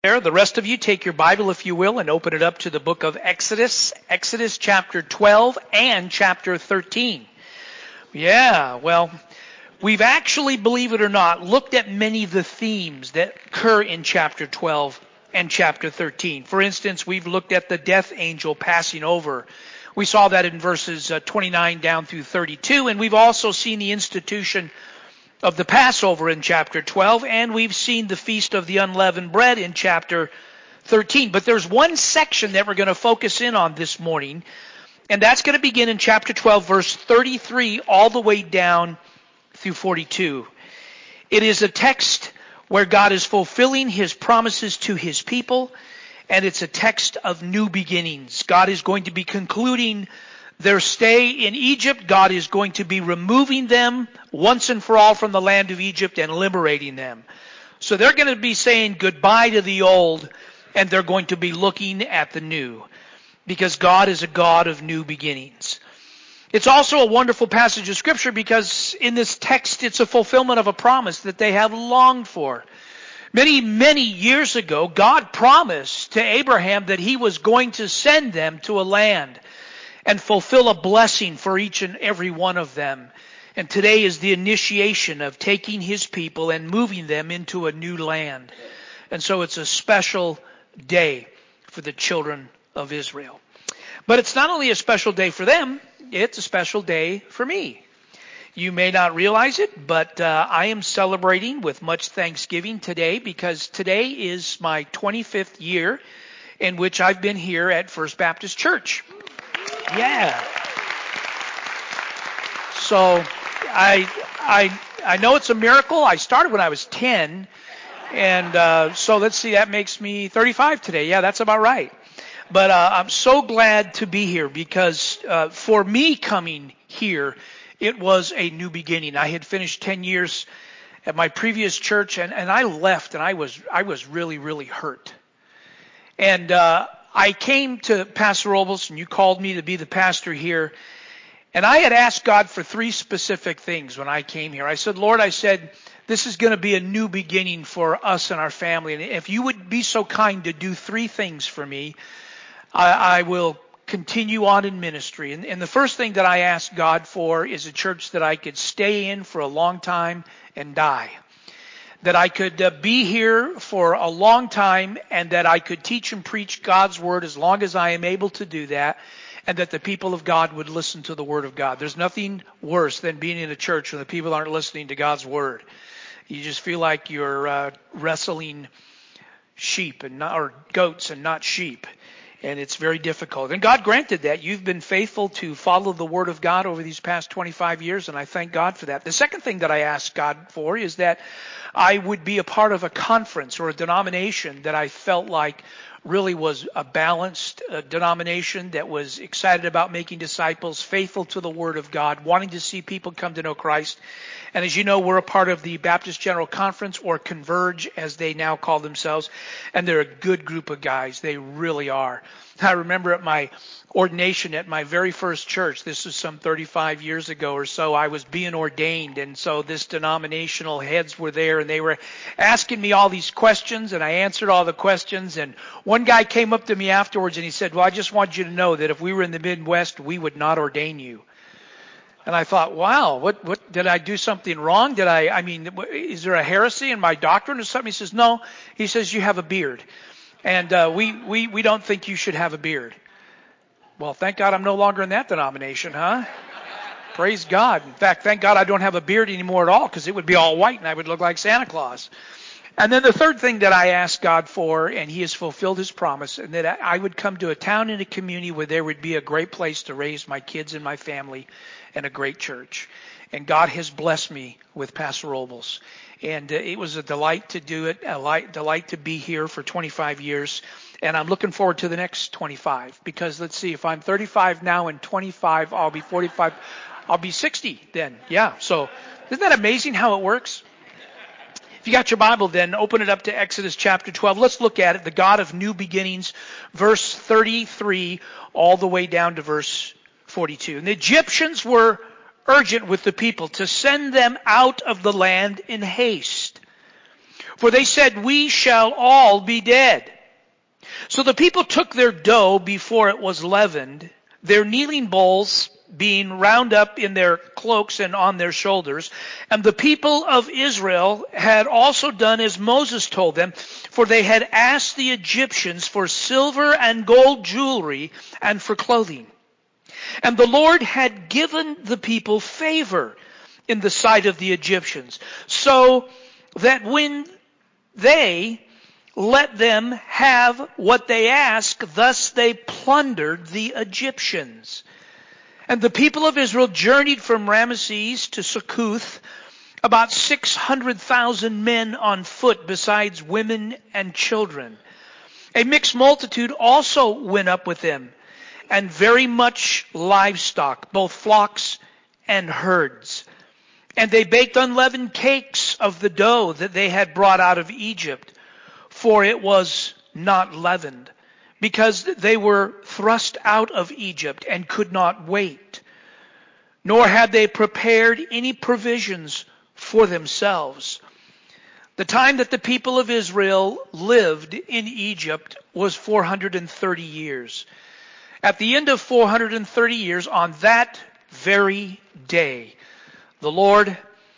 There, the rest of you take your Bible, if you will, and open it up to the book of Exodus, Exodus chapter 12 and chapter 13. Yeah, well, we've actually, believe it or not, looked at many of the themes that occur in chapter 12 and chapter 13. For instance, we've looked at the death angel passing over. We saw that in verses 29 down through 32, and we've also seen the institution of the Passover in chapter 12, and we've seen the Feast of the Unleavened Bread in chapter 13. But there's one section that we're going to focus in on this morning, and that's going to begin in chapter 12, verse 33, all the way down through 42. It is a text where God is fulfilling His promises to His people, and it's a text of new beginnings. God is going to be concluding their stay in Egypt. God is going to be removing them once and for all from the land of Egypt and liberating them. So they're going to be saying goodbye to the old, and they're going to be looking at the new, because God is a God of new beginnings. It's also a wonderful passage of Scripture because in this text it's a fulfillment of a promise that they have longed for. Many, many years ago, God promised to Abraham that He was going to send them to a land and fulfill a blessing for each and every one of them. And today is the initiation of taking His people and moving them into a new land. And so it's a special day for the children of Israel. But it's not only a special day for them, it's a special day for me. You may not realize it, but I am celebrating with much thanksgiving today because today is my 25th year in which I've been here at First Baptist Church. Yeah. So I know it's a miracle. I started when I was 10, and so let's see, that makes me 35 today. Yeah, that's about right. But I'm so glad to be here because for me coming here, it was a new beginning. I had finished 10 years at my previous church, and I left, and I was really, really hurt. And I came to Pastor Robles, and you called me to be the pastor here. And I had asked God for three specific things when I came here. I said, Lord, this is going to be a new beginning for us and our family. And if you would be so kind to do three things for me, I will continue on in ministry. And the first thing that I asked God for is a church that I could stay in for a long time and die. That I could be here for a long time, and that I could teach and preach God's Word as long as I am able to do that, and that the people of God would listen to the Word of God. There's nothing worse than being in a church when the people aren't listening to God's Word. You just feel like you're wrestling sheep or goats and not sheep. And it's very difficult. And God granted that. You've been faithful to follow the Word of God over these past 25 years, and I thank God for that. The second thing that I asked God for is that I would be a part of a conference or a denomination that I felt like really was a balanced denomination that was excited about making disciples, faithful to the Word of God, wanting to see people come to know Christ. And as you know, we're a part of the Baptist General Conference, or Converge as they now call themselves, and they're a good group of guys. They really are. I remember at my ordination at my very first church, this was some 35 years ago or so, I was being ordained, and so this denominational heads were there, and they were asking me all these questions, and I answered all the questions, and one guy came up to me afterwards, and he said, well, I just want you to know that if we were in the Midwest, we would not ordain you. And I thought, wow, what did I do something wrong? Is there a heresy in my doctrine or something? He says, no. He says, you have a beard, and we don't think you should have a beard. Well, thank God I'm no longer in that denomination, huh? Praise God. In fact, thank God I don't have a beard anymore at all, because it would be all white and I would look like Santa Claus. And then the third thing that I asked God for, and He has fulfilled His promise, and that I would come to a town and a community where there would be a great place to raise my kids and my family, and a great church. And God has blessed me with Pastor Robles. And it was a delight to do it, delight to be here for 25 years. And I'm looking forward to the next 25, because let's see, if I'm 35 now and 25, I'll be 45, I'll be 60 then. Yeah, so isn't that amazing how it works? If you got your Bible, then open it up to Exodus chapter 12. Let's look at it, the God of new beginnings, verse 33 all the way down to verse 42. And the Egyptians were urgent with the people to send them out of the land in haste. For they said, we shall all be dead. So the people took their dough before it was leavened, their kneading bowls being wound up in their cloaks and on their shoulders. And the people of Israel had also done as Moses told them, for they had asked the Egyptians for silver and gold jewelry and for clothing. And the Lord had given the people favor in the sight of the Egyptians, so that when they let them have what they asked, thus they plundered the Egyptians. And the people of Israel journeyed from Ramesses to Succoth, about 600,000 men on foot, besides women and children. A mixed multitude also went up with them, and very much livestock, both flocks and herds. And they baked unleavened cakes of the dough that they had brought out of Egypt, for it was not leavened, because they were thrust out of Egypt and could not wait. Nor had they prepared any provisions for themselves. The time that the people of Israel lived in Egypt was 430 years. At the end of 430 years, on that very day, the Lord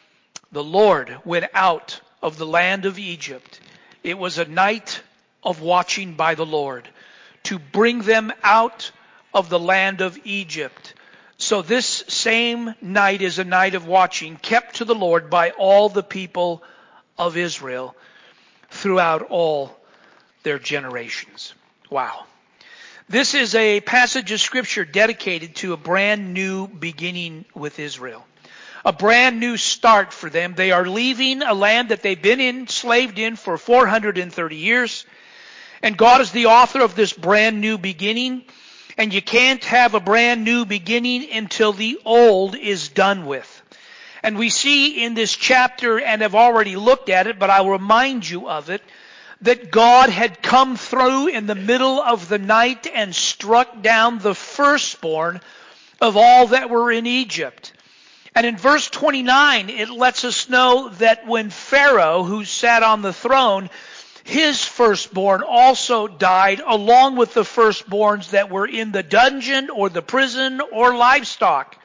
went out of the land of Egypt. It was a night of watching by the Lord to bring them out of the land of Egypt. So this same night is a night of watching kept to the Lord by all the people of Israel throughout all their generations. Wow. This is a passage of Scripture dedicated to a brand new beginning with Israel. A brand new start for them. They are leaving a land that they've been enslaved in for 430 years. And God is the author of this brand new beginning. And you can't have a brand new beginning until the old is done with. And we see in this chapter, and have already looked at it, but I'll remind you of it, that God had come through in the middle of the night and struck down the firstborn of all that were in Egypt. And in verse 29, it lets us know that when Pharaoh, who sat on the throne, his firstborn also died, along with the firstborns that were in the dungeon or the prison or livestock.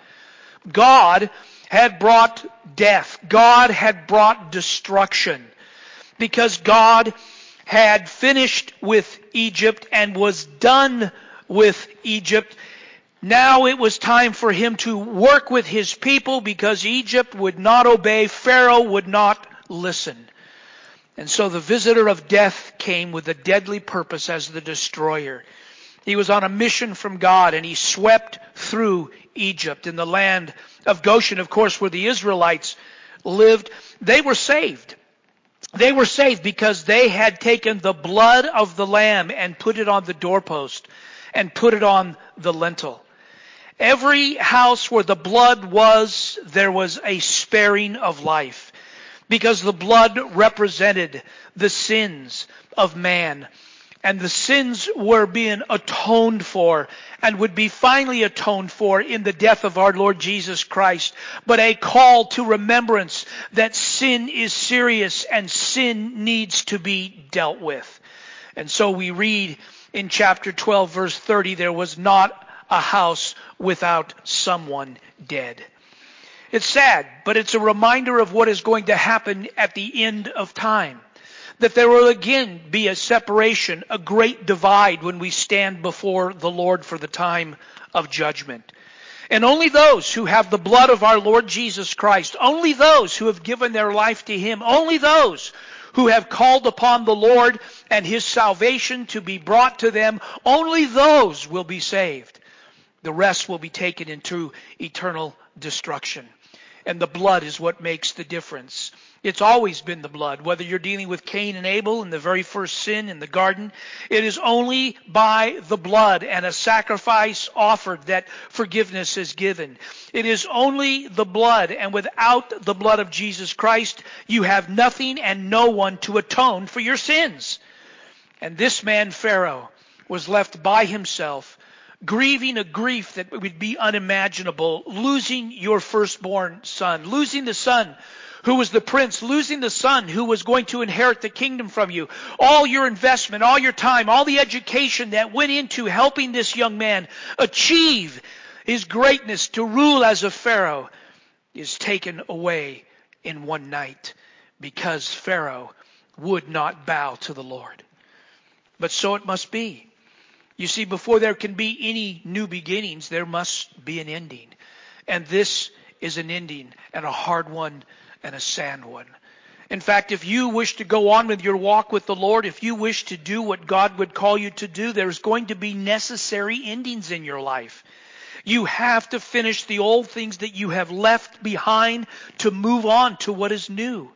God had brought death. God had brought destruction. Because God had finished with Egypt and was done with Egypt, now it was time for him to work with his people, because Egypt would not obey. Pharaoh would not listen. And so the visitor of death came with a deadly purpose as the destroyer. He was on a mission from God, and he swept through Egypt. In the land of Goshen, of course, where the Israelites lived, they were saved. They were saved because they had taken the blood of the lamb and put it on the doorpost and put it on the lintel. Every house where the blood was, there was a sparing of life, because the blood represented the sins of man. And the sins were being atoned for and would be finally atoned for in the death of our Lord Jesus Christ. But a call to remembrance that sin is serious and sin needs to be dealt with. And so we read in chapter 12, verse 30, there was not a house without someone dead. It's sad, but it's a reminder of what is going to happen at the end of time. That there will again be a separation, a great divide when we stand before the Lord for the time of judgment. And only those who have the blood of our Lord Jesus Christ, only those who have given their life to Him, only those who have called upon the Lord and His salvation to be brought to them, only those will be saved. The rest will be taken into eternal destruction. And the blood is what makes the difference. It's always been the blood. Whether you're dealing with Cain and Abel in the very first sin in the garden, it is only by the blood and a sacrifice offered that forgiveness is given. It is only the blood, and without the blood of Jesus Christ, you have nothing and no one to atone for your sins. And this man, Pharaoh, was left by himself, grieving a grief that would be unimaginable, losing your firstborn son, losing the son who was the prince, losing the son who was going to inherit the kingdom from you, all your investment, all your time, all the education that went into helping this young man achieve his greatness to rule as a Pharaoh is taken away in one night because Pharaoh would not bow to the Lord. But so it must be. You see, before there can be any new beginnings, there must be an ending. And this is an ending, and a hard one, and a sad one. In fact, if you wish to go on with your walk with the Lord, if you wish to do what God would call you to do, there's going to be necessary endings in your life. You have to finish the old things that you have left behind to move on to what is new.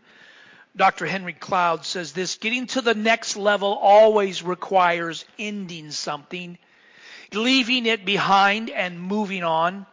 Dr. Henry Cloud says this: getting to the next level always requires ending something, leaving it behind and moving on.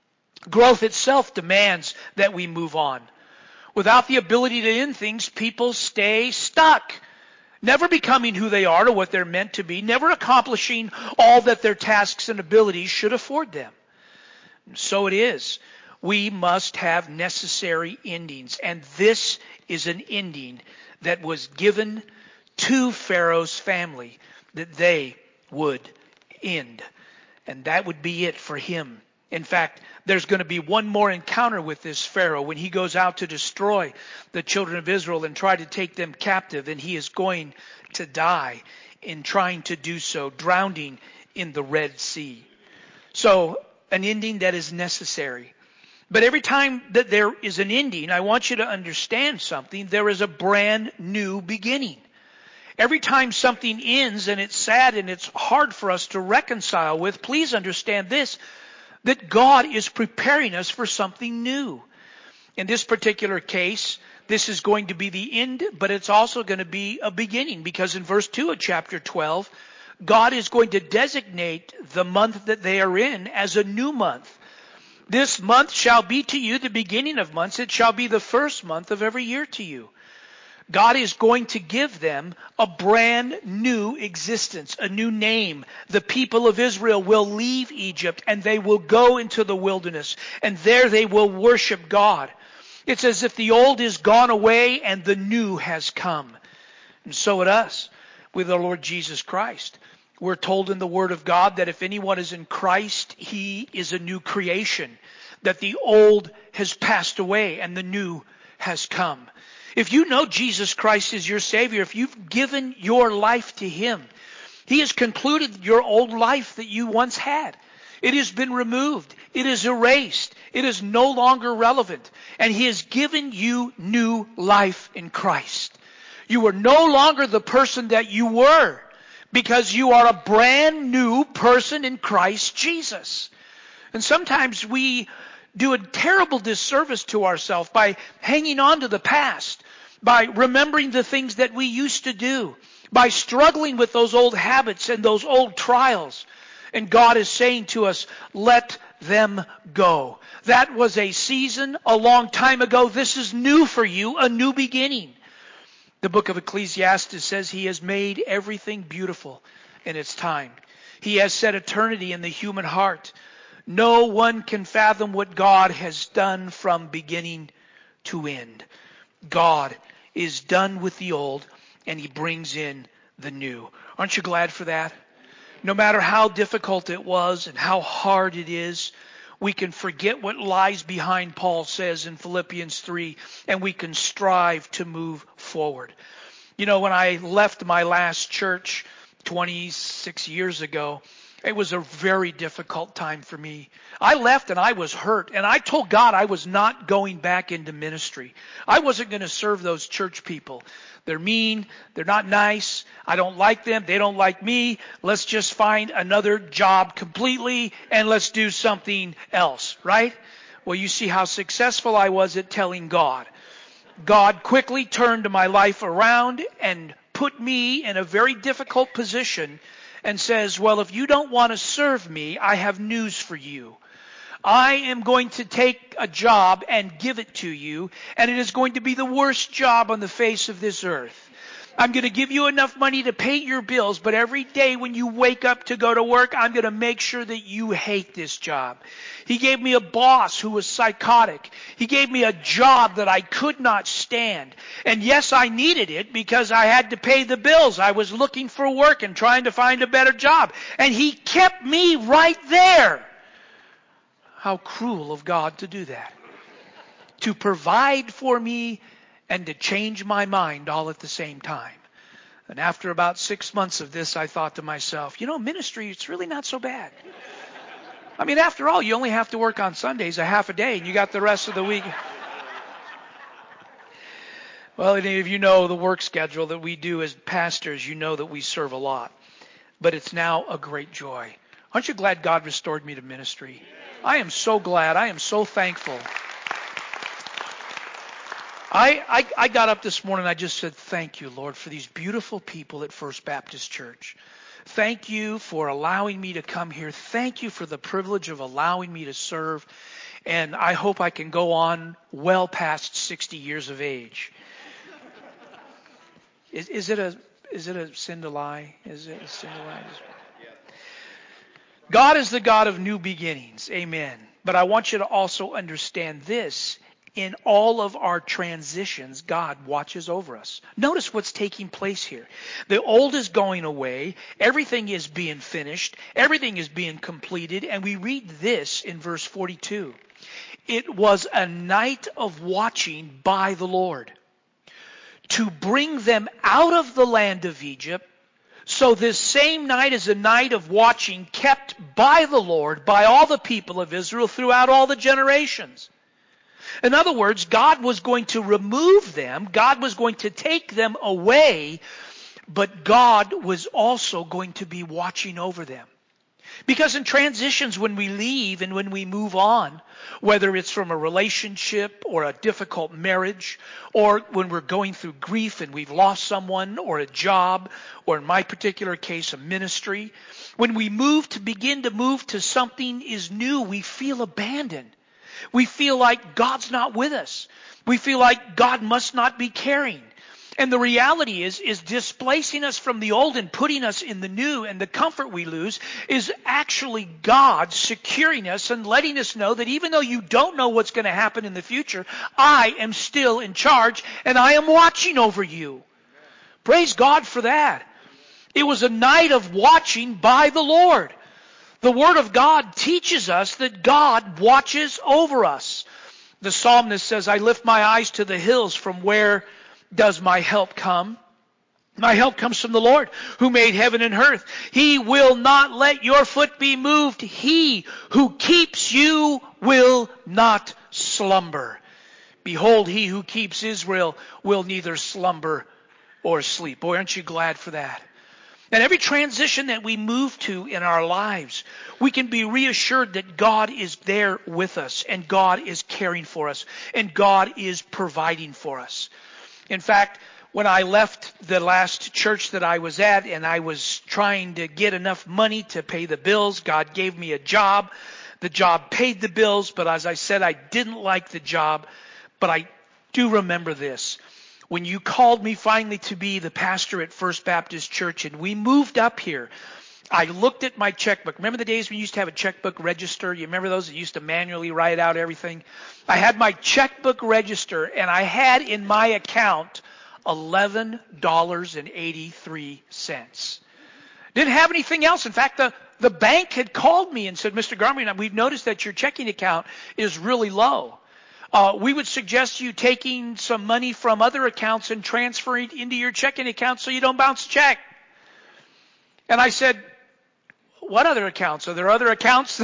Growth itself demands that we move on. Without the ability to end things, people stay stuck, never becoming who they are or what they're meant to be, never accomplishing all that their tasks and abilities should afford them. And so it is. We must have necessary endings. And this is an ending that was given to Pharaoh's family, that they would end. And that would be it for him. In fact, there's going to be one more encounter with this Pharaoh when he goes out to destroy the children of Israel and try to take them captive. And he is going to die in trying to do so, drowning in the Red Sea. So an ending that is necessary. But every time that there is an ending, I want you to understand something. There is a brand new beginning. Every time something ends and it's sad and it's hard for us to reconcile with, please understand this, that God is preparing us for something new. In this particular case, this is going to be the end, but it's also going to be a beginning, because in verse 2 of chapter 12, God is going to designate the month that they are in as a new month. This month shall be to you the beginning of months. It shall be the first month of every year to you. God is going to give them a brand new existence, a new name. The people of Israel will leave Egypt and they will go into the wilderness, and there they will worship God. It's as if the old is gone away and the new has come. And so with us, with the Lord Jesus Christ. We're told in the Word of God that if anyone is in Christ, he is a new creation, that the old has passed away and the new has come. If you know Jesus Christ is your Savior, if you've given your life to Him, He has concluded your old life that you once had. It has been removed. It is erased. It is no longer relevant. And He has given you new life in Christ. You are no longer the person that you were, because you are a brand new person in Christ Jesus. And sometimes we do a terrible disservice to ourselves by hanging on to the past, by remembering the things that we used to do, by struggling with those old habits and those old trials. And God is saying to us, let them go. That was a season a long time ago. This is new for you, a new beginning. The book of Ecclesiastes says He has made everything beautiful in its time. He has set eternity in the human heart. No one can fathom what God has done from beginning to end. God is done with the old and He brings in the new. Aren't you glad for that? No matter how difficult it was and how hard it is, we can forget what lies behind, Paul says in Philippians 3, and we can strive to move forward. You know, when I left my last church 26 years ago, it was a very difficult time for me. I left and I was hurt, and I told God I was not going back into ministry. I wasn't going to serve those church people. They're mean. They're not nice. I don't like them. They don't like me. Let's just find another job completely and let's do something else, right? Well, you see how successful I was at telling God. God quickly turned my life around and put me in a very difficult position and says, well, if you don't want to serve me, I have news for you. I am going to take a job and give it to you, and it is going to be the worst job on the face of this earth. I'm going to give you enough money to pay your bills, but every day when you wake up to go to work, I'm going to make sure that you hate this job. He gave me a boss who was psychotic. He gave me a job that I could not stand. And yes, I needed it because I had to pay the bills. I was looking for work and trying to find a better job. And He kept me right there. How cruel of God to do that. To provide for me and to change my mind all at the same time. And after about 6 months of this, I thought to myself, ministry, it's really not so bad. I mean, after all, you only have to work on Sundays a half a day, and you got the rest of the week. Well, any of you know the work schedule that we do as pastors, you know that we serve a lot. But it's now a great joy. Aren't you glad God restored me to ministry? I am so glad. I am so thankful. I got up this morning and I just said, thank you, Lord, for these beautiful people at First Baptist Church. Thank you for allowing me to come here. Thank you for the privilege of allowing me to serve. And I hope I can go on well past 60 years of age. Is it a sin to lie? Is it a sin to lie? God is the God of new beginnings. Amen. But I want you to also understand this. In all of our transitions, God watches over us. Notice what's taking place here. The old is going away. Everything is being finished. Everything is being completed. And we read this in verse 42. It was a night of watching by the Lord to bring them out of the land of Egypt. So this same night is a night of watching kept by the Lord, by all the people of Israel throughout all the generations. In other words, God was going to remove them. God was going to take them away. But God was also going to be watching over them. Because in transitions, when we leave and when we move on, whether it's from a relationship or a difficult marriage, or when we're going through grief and we've lost someone or a job, or in my particular case, a ministry, when we begin to move to something is new, we feel abandoned. We feel like God's not with us. We feel like God must not be caring. And the reality is displacing us from the old and putting us in the new, and the comfort we lose is actually God securing us and letting us know that even though you don't know what's going to happen in the future, I am still in charge and I am watching over you. Praise God for that. It was a night of watching by the Lord. The Word of God teaches us that God watches over us. The psalmist says, I lift my eyes to the hills. From where does my help come? My help comes from the Lord who made heaven and earth. He will not let your foot be moved. He who keeps you will not slumber. Behold, he who keeps Israel will neither slumber or sleep. Boy, aren't you glad for that? And every transition that we move to in our lives, we can be reassured that God is there with us, and God is caring for us, and God is providing for us. In fact, when I left the last church that I was at and I was trying to get enough money to pay the bills, God gave me a job. The job paid the bills, but as I said, I didn't like the job. But I do remember this. When you called me finally to be the pastor at First Baptist Church and we moved up here, I looked at my checkbook. Remember the days when you used to have a checkbook register? You remember those that used to manually write out everything? I had my checkbook register and I had in my account $11.83. Didn't have anything else. In fact, the bank had called me and said, Mr. Garmy, we've noticed that your checking account is really low. We would suggest you taking some money from other accounts and transferring it into your checking account so you don't bounce a check. And I said, what other accounts? Are there other accounts?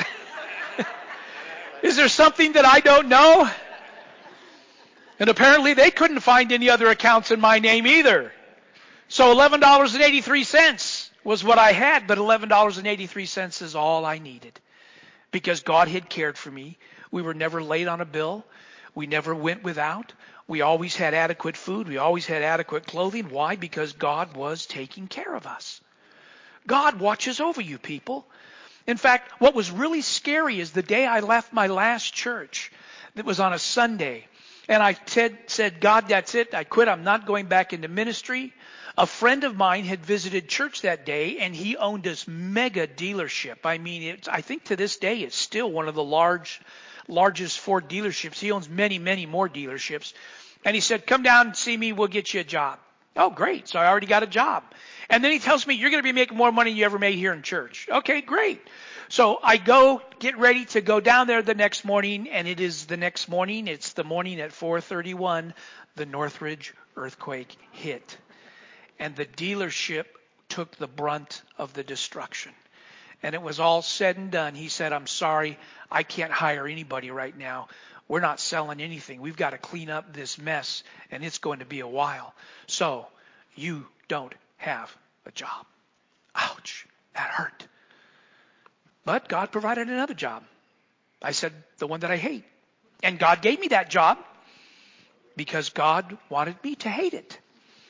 Is there something that I don't know? And apparently they couldn't find any other accounts in my name either. So $11.83 was what I had, but $11.83 is all I needed. Because God had cared for me. We were never late on a bill. We never went without. We always had adequate food. We always had adequate clothing. Why? Because God was taking care of us. God watches over you, people. In fact, what was really scary is the day I left my last church. It was on a Sunday. And I said, God, that's it. I quit. I'm not going back into ministry. A friend of mine had visited church that day, and he owned this mega dealership. I mean, I think to this day it's still one of the largest Ford dealerships. He owns many, many more dealerships. And he said, come down and see me. We'll get you a job. Oh, great. So I already got a job. And then he tells me, you're going to be making more money than you ever made here in church. Okay, great. So I go get ready to go down there the next morning, and it is the next morning. It's the morning at 4:31. The Northridge earthquake hit. And the dealership took the brunt of the destruction. And it was all said and done. He said, I'm sorry, I can't hire anybody right now. We're not selling anything. We've got to clean up this mess, and it's going to be a while. So you don't have a job. Ouch, that hurt. But God provided another job. I said, the one that I hate. And God gave me that job because God wanted me to hate it,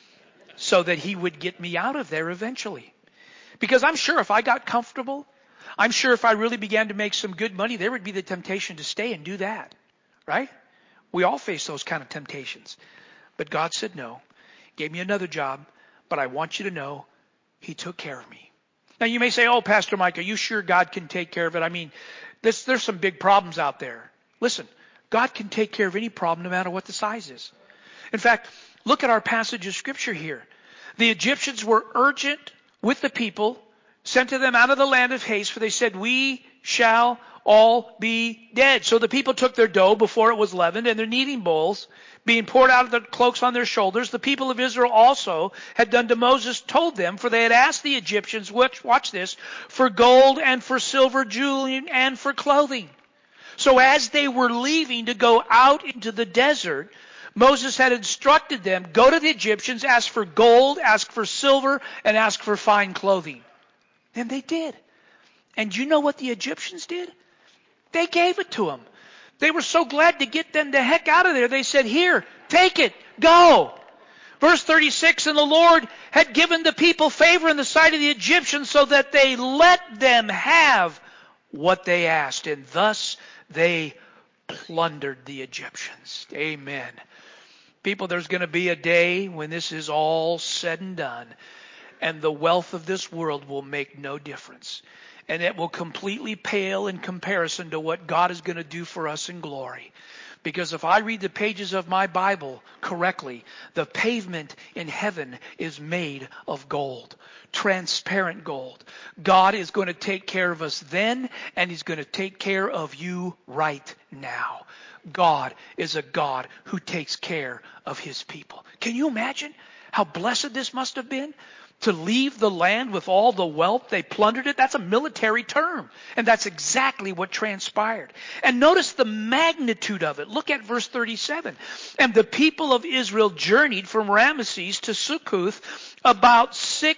so that he would get me out of there eventually. Because I'm sure if I got comfortable, I'm sure if I really began to make some good money, there would be the temptation to stay and do that. Right? We all face those kind of temptations. But God said no, gave me another job, but I want you to know he took care of me. Now you may say, oh, Pastor Mike, are you sure God can take care of it? I mean, there's some big problems out there. Listen, God can take care of any problem no matter what the size is. In fact, look at our passage of scripture here. The Egyptians were urgent with the people, sent to them out of the land of haste, for they said, we shall all be dead. So the people took their dough before it was leavened, and their kneading bowls being poured out of their cloaks on their shoulders. The people of Israel also had done to Moses, told them, for they had asked the Egyptians, watch this, for gold and for silver, jewelry, and for clothing. So as they were leaving to go out into the desert, Moses had instructed them, go to the Egyptians, ask for gold, ask for silver, and ask for fine clothing. And they did. And you know what the Egyptians did? They gave it to them. They were so glad to get them the heck out of there. They said, here, take it, go. Verse 36, and the Lord had given the people favor in the sight of the Egyptians, so that they let them have what they asked. And thus they plundered the Egyptians. Amen. People, there's going to be a day when this is all said and done, and the wealth of this world will make no difference. And it will completely pale in comparison to what God is going to do for us in glory. Because if I read the pages of my Bible correctly, the pavement in heaven is made of gold, transparent gold. God is going to take care of us then, and he's going to take care of you right now. God is a God who takes care of his people. Can you imagine how blessed this must have been? To leave the land with all the wealth, they plundered it. That's a military term. And that's exactly what transpired. And notice the magnitude of it. Look at verse 37. And the people of Israel journeyed from Ramesses to Succoth, about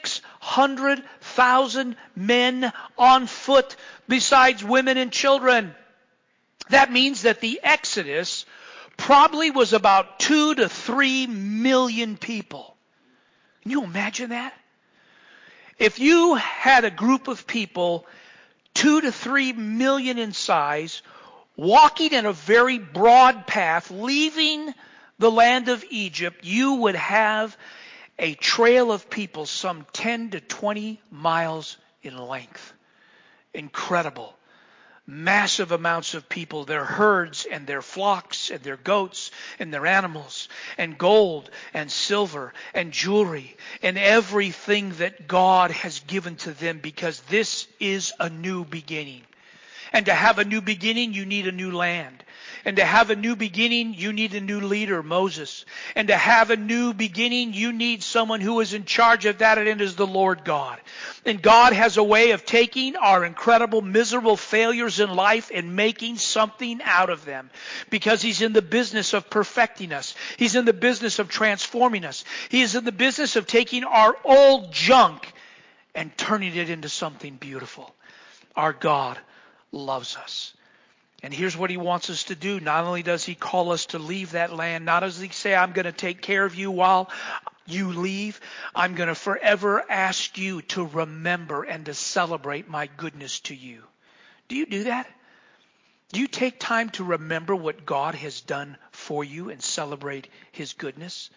600,000 men on foot, besides women and children. That means that the Exodus probably was about 2 to 3 million people. Can you imagine that? If you had a group of people, 2 to 3 million in size, walking in a very broad path, leaving the land of Egypt, you would have a trail of people some 10 to 20 miles in length. Incredible. Massive amounts of people, their herds and their flocks and their goats and their animals, and gold and silver and jewelry and everything that God has given to them, because this is a new beginning. And to have a new beginning, you need a new land. And to have a new beginning, you need a new leader, Moses. And to have a new beginning, you need someone who is in charge of that, and it is the Lord God. And God has a way of taking our incredible, miserable failures in life and making something out of them. Because he's in the business of perfecting us. He's in the business of transforming us. He is in the business of taking our old junk and turning it into something beautiful. Our God loves us. And here's what he wants us to do. Not only does he call us to leave that land, not does he say, I'm going to take care of you while you leave. I'm going to forever ask you to remember and to celebrate my goodness to you. Do you do that? Do you take time to remember what God has done for you and celebrate his goodness?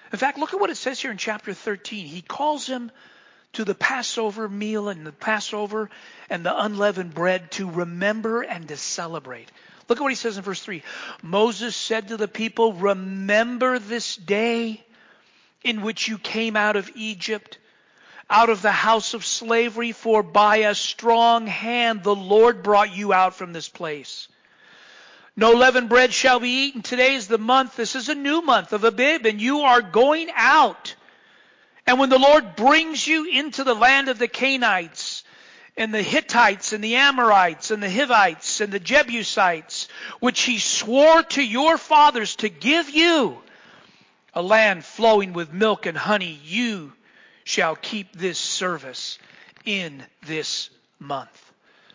In fact, look at what it says here in chapter 13. He calls them to the Passover meal and the Passover and the unleavened bread to remember and to celebrate. Look at what he says in verse 3. Moses said to the people, remember this day in which you came out of Egypt, out of the house of slavery, for by a strong hand the Lord brought you out from this place. No leavened bread shall be eaten. Today is the month. This is a new month of Abib, and you are going out. And when the Lord brings you into the land of the Canaanites, and the Hittites, and the Amorites, and the Hivites, and the Jebusites, which he swore to your fathers to give you, a land flowing with milk and honey, you shall keep this service in this month.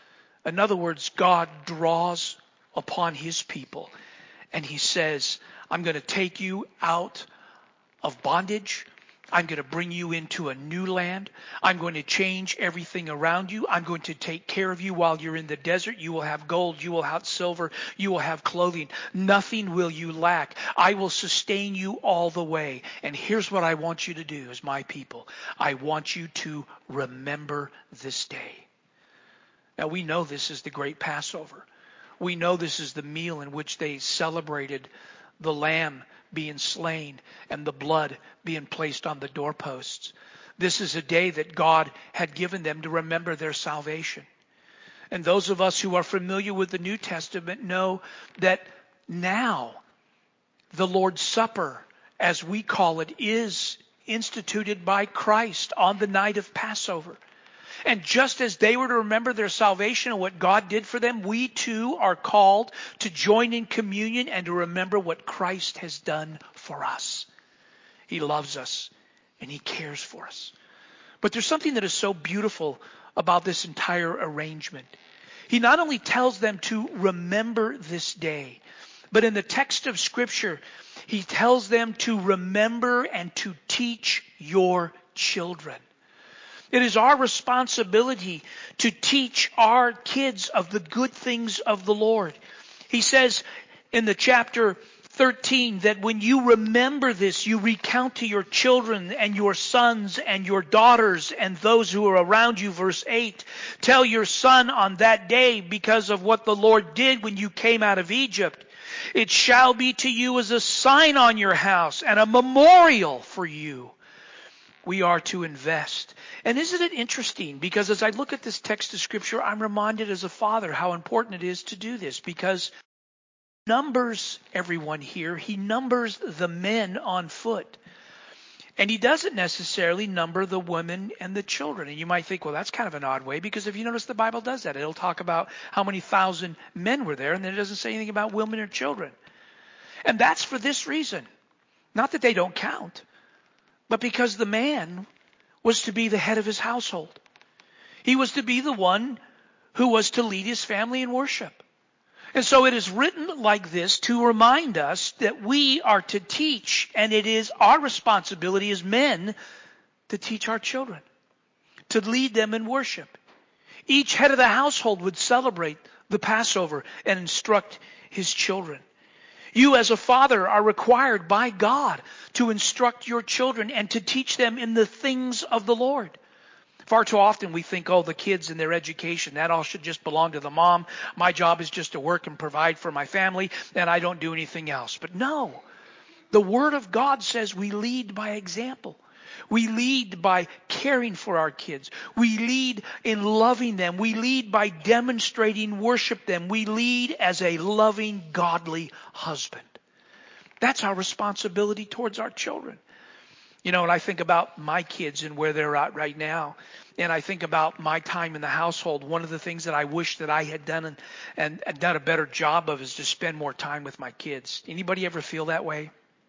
In other words, God draws upon his people, and he says, I'm going to take you out of bondage. I'm going to bring you into a new land. I'm going to change everything around you. I'm going to take care of you while you're in the desert. You will have gold. You will have silver. You will have clothing. Nothing will you lack. I will sustain you all the way. And here's what I want you to do as my people. I want you to remember this day. Now we know this is the great Passover. We know this is the meal in which they celebrated the lamb being slain and the blood being placed on the doorposts. This is a day that God had given them to remember their salvation. And those of us who are familiar with the New Testament know that now the Lord's Supper, as we call it, is instituted by Christ on the night of Passover. And just as they were to remember their salvation and what God did for them, we too are called to join in communion and to remember what Christ has done for us. He loves us and he cares for us. But there's something that is so beautiful about this entire arrangement. He not only tells them to remember this day, but in the text of Scripture, he tells them to remember and to teach your children. It is our responsibility to teach our kids of the good things of the Lord. He says in the chapter 13 that when you remember this, you recount to your children and your sons and your daughters and those who are around you. Verse 8, tell your son on that day because of what the Lord did when you came out of Egypt. It shall be to you as a sign on your house and a memorial for you. We are to invest. And isn't it interesting? Because as I look at this text of Scripture, I'm reminded as a father how important it is to do this. Because he numbers everyone here. He numbers the men on foot. And he doesn't necessarily number the women and the children. And you might think, well, that's kind of an odd way. Because if you notice, the Bible does that. It'll talk about how many thousand men were there. And then it doesn't say anything about women or children. And that's for this reason. Not that they don't count, but because the man was to be the head of his household. He was to be the one who was to lead his family in worship. And so it is written like this to remind us that we are to teach, and it is our responsibility as men to teach our children, to lead them in worship. Each head of the household would celebrate the Passover and instruct his children. You as a father are required by God to instruct your children and to teach them in the things of the Lord. Far too often we think, the kids and their education, that all should just belong to the mom. My job is just to work and provide for my family, and I don't do anything else. But no, the Word of God says we lead by example. We lead by caring for our kids. We lead in loving them. We lead by demonstrating worship them. We lead as a loving, godly husband. That's our responsibility towards our children. You know, and I think about my kids and where they're at right now, and I think about my time in the household. One of the things that I wish that I had done and done a better job of is to spend more time with my kids. Anybody ever feel that way?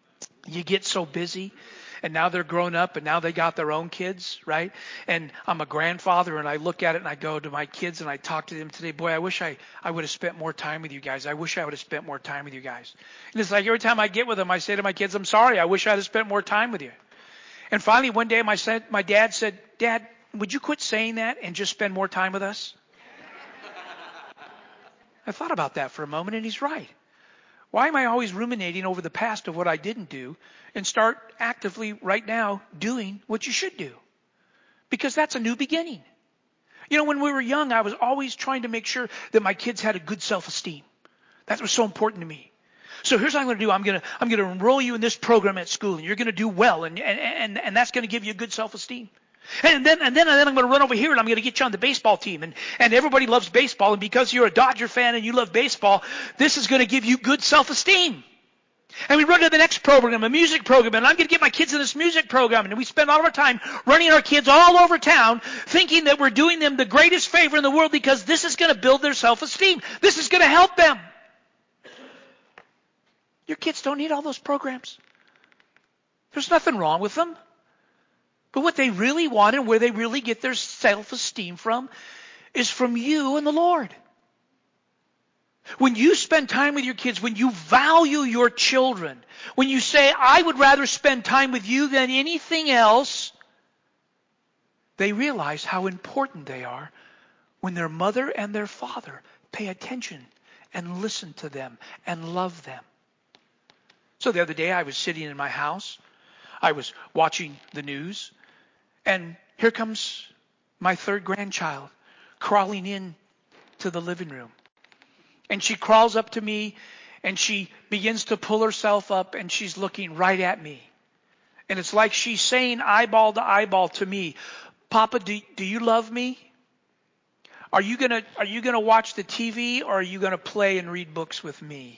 You get so busy. And now they're grown up and now they got their own kids, right? And I'm a grandfather and I look at it and I go to my kids and I talk to them today. Boy, I wish I would have spent more time with you guys. I wish I would have spent more time with you guys. And it's like every time I get with them, I say to my kids, I'm sorry. I wish I'd have spent more time with you. And finally, one day my dad said, Dad, would you quit saying that and just spend more time with us? I thought about that for a moment and he's right. Why am I always ruminating over the past of what I didn't do and start actively right now doing what you should do? Because that's a new beginning. You know, when we were young, I was always trying to make sure that my kids had a good self-esteem. That was so important to me. So here's what I'm going to do. I'm going to enroll you in this program at school, and you're going to do well, and that's going to give you a good self-esteem. And then I'm going to run over here and I'm going to get you on the baseball team. And everybody loves baseball. And because you're a Dodger fan and you love baseball, this is going to give you good self-esteem. And we run to the next program, a music program. And I'm going to get my kids in this music program. And we spend all of our time running our kids all over town thinking that we're doing them the greatest favor in the world because this is going to build their self-esteem. This is going to help them. Your kids don't need all those programs. There's nothing wrong with them. But what they really want and where they really get their self-esteem from is from you and the Lord. When you spend time with your kids, when you value your children, when you say, I would rather spend time with you than anything else, they realize how important they are when their mother and their father pay attention and listen to them and love them. So the other day I was sitting in my house. I was watching the news. And here comes my third grandchild crawling in to the living room. And she crawls up to me and she begins to pull herself up and she's looking right at me. And it's like she's saying eyeball to eyeball to me, Papa, do you love me? Are you gonna watch the TV or are you gonna play and read books with me?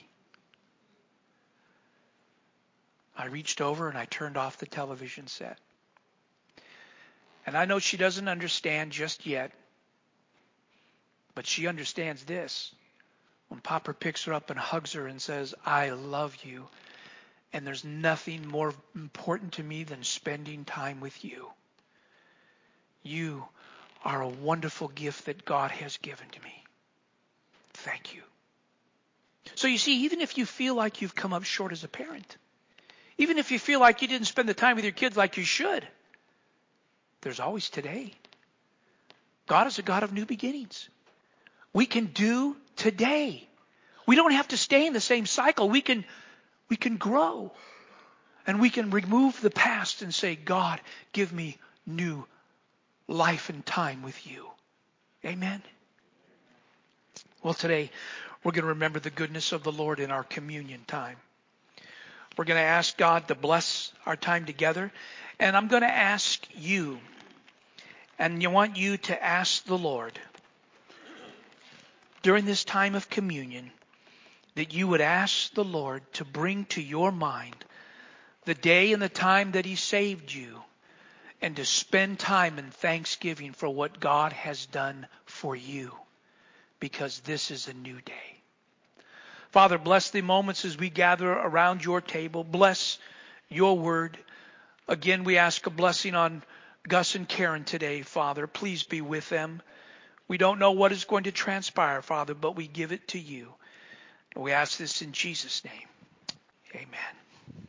I reached over and I turned off the television set. And I know she doesn't understand just yet, but she understands this. When Papa picks her up and hugs her and says, I love you, and there's nothing more important to me than spending time with you. You are a wonderful gift that God has given to me. Thank you. So you see, even if you feel like you've come up short as a parent, even if you feel like you didn't spend the time with your kids like you should, there's always today. God is a God of new beginnings. We can do today. We don't have to stay in the same cycle. We can grow. And we can remove the past and say, God, give me new life and time with you. Amen. Well, today we're going to remember the goodness of the Lord in our communion time. We're going to ask God to bless our time together. And I'm going to ask you, and I want you to ask the Lord during this time of communion that you would ask the Lord to bring to your mind the day and the time that He saved you and to spend time in thanksgiving for what God has done for you, because this is a new day. Father, bless the moments as we gather around your table. Bless your word. Again, we ask a blessing on Gus and Karen today, Father. Please be with them. We don't know what is going to transpire, Father, but we give it to you. And we ask this in Jesus' name. Amen.